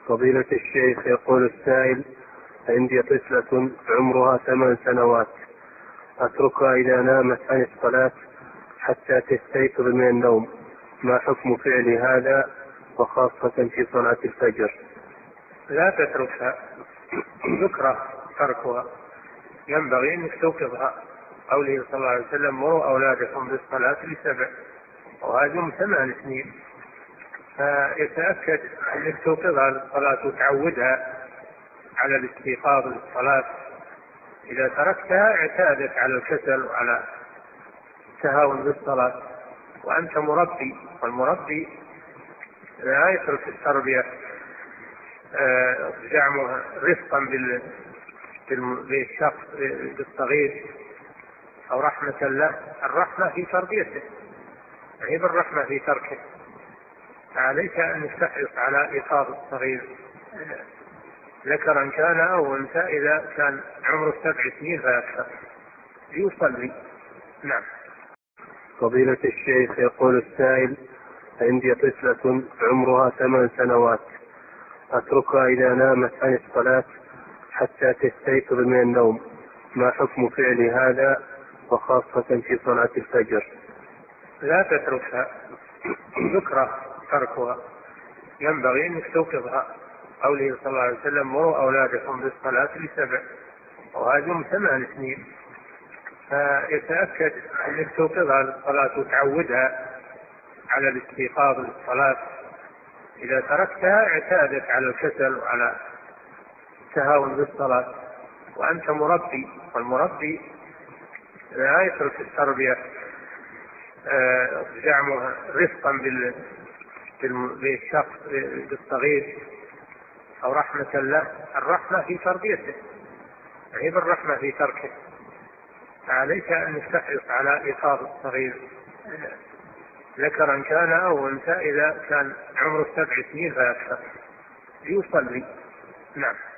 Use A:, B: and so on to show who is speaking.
A: فضيلة الشيخ، يقول السائل: عندي طفلة عمرها 8 سنوات، أتركها إذا نامت عن الصلاة حتى تستيقظ من النوم، ما حكم فعل هذا وخاصة في صلاة الفجر؟
B: لا تتركها، يكره تركها، ينبغي أنك توقظها. قوله صلى الله عليه وسلم: مروا أولادكم بالصلاة ل7، وهذه 8 سنين، فيتأكد أنك توقظها للصلاة وتعودها على الاستيقاظ للصلاة. إذا تركتها اعتادت على الكسل وعلى التهاون بالصلاة، وأنت مربي، والمربي لا يترك التربية دعمها رفقا بالشخص بالصغير أو رحمة له. الرحمة في تربيته، هي بالرحمة في تركه. عليك أن تحرص على إيقاظ الصغير ذكرا كان أو أنثى، إذا كان عمره 7 سنين فأكثر يصلي. نعم.
A: فضيلة الشيخ، يقول السائل: عندي طفلة عمرها 8 سنوات، أتركها إذا نامت عن الصلاة حتى تستيقظ من النوم، ما حكم فعل هذا وخاصة في صلاة الفجر؟
B: لا تتركها، يكره تركها، ينبغي أنك توقظها. قوله صلى الله عليه وسلم: مروا أولادكم بالصلاة ل7، وهذه 8 سنين، فيتأكد أنك توقظها للصلاة وتعودها على الاستيقاظ للصلاة. إذا تركتها اعتادت على الكسل وعلى التهاون بالصلاة، وأنت مربي، والمربي لا يترك التربية دعمها رفقا بالشخص بالصغير أو رحمة له. الرحمة في تربيته، هي بالرحمة في تركه. عليك أن تحرص على إيقاظ الصغير ذكرا كان أو أنثى، إذا كان عمره 7 سنين فأكثر يصلي. نعم.